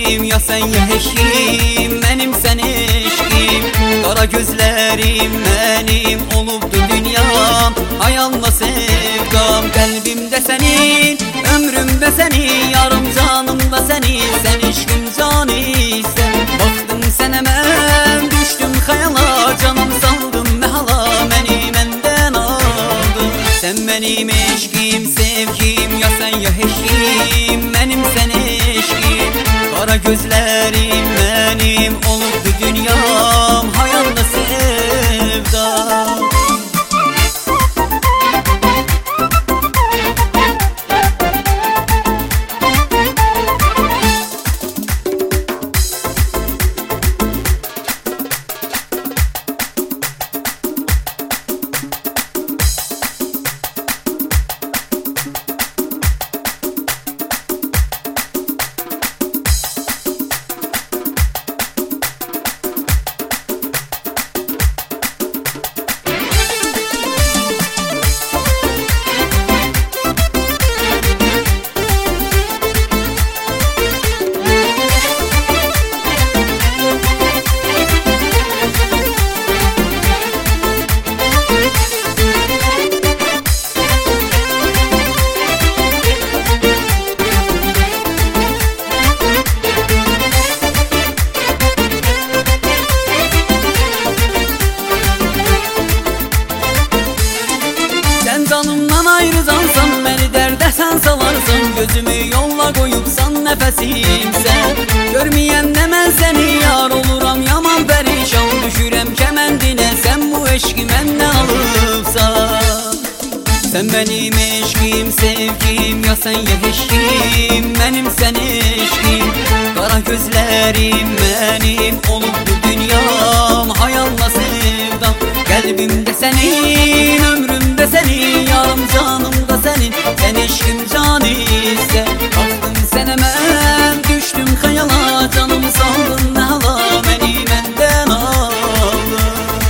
eşkim, ya sen ya eşkim, benim sen eşkim. Kara gözlerim benim olubdu dünyam, hayalma sevdam. Kalbimde senin, ömrümde senin, yarım canımda senin. Sen eşkim canıysan, baktım sen hemen düştüm hayala. Canım saldım mehala, beni menden aldın. Sen benim eşkim, sevgim, ya sen ya eşkim, benim sen eşkim. Kara gözlerim benim olubdu dünyam, hayalda sevdam. Canımdan ayrıcansan, beni dərdə sən salarsan. Gözümü yolla qoyubsan, nəfəsimsən. Görməyəndə mən səni yar oluram, yaman pərişan. Düşürəm kəməndinə, sən bu eşqi məndən alıbsan. Sen benim eşkim, sevgim, ya sen ya eşkim, benim sen eşkim. Kara gözlerim benim olubdu dünyam, hayalma sevdam. Kalbimde senin, ömrümde senin, yarım canımda senin. Sen eşkim canı ise, baktın sen hemen düştüm hayala. Canımı saldın ne hala, beni benden aldın.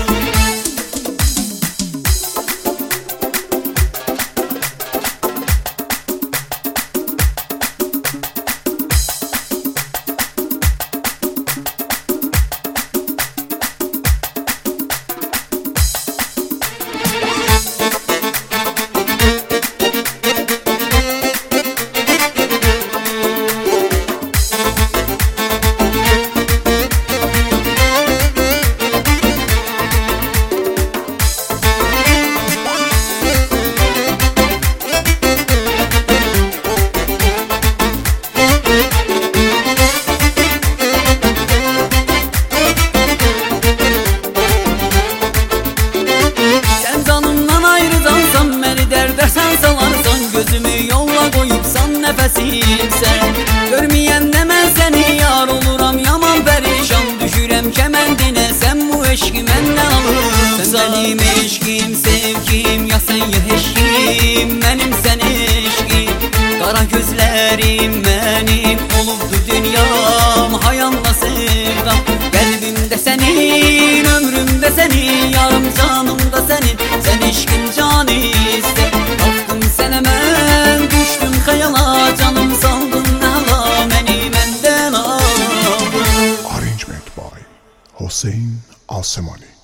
Gözümü yolla koyubsan, nəfəsimsən. Görməyəndə mən səni yar oluram, yaman pərişan. Düşürəm kəməndinə, sən bu eşqi məndən alıbsan. Sen benim eşkim, sevgim, ya sen ya eşkim, benim sen eşkim. Kara gözlerim benim olubdu dünyam, hayalma sevdam. Kalbimde senin, ömrümde senin, yarım canımda senin. Sen eşkim canı iste, baktım sen hemen düştüm hayala. Canım saldın hala, beni benden aldın. Arrangement by Hossein Alsemani.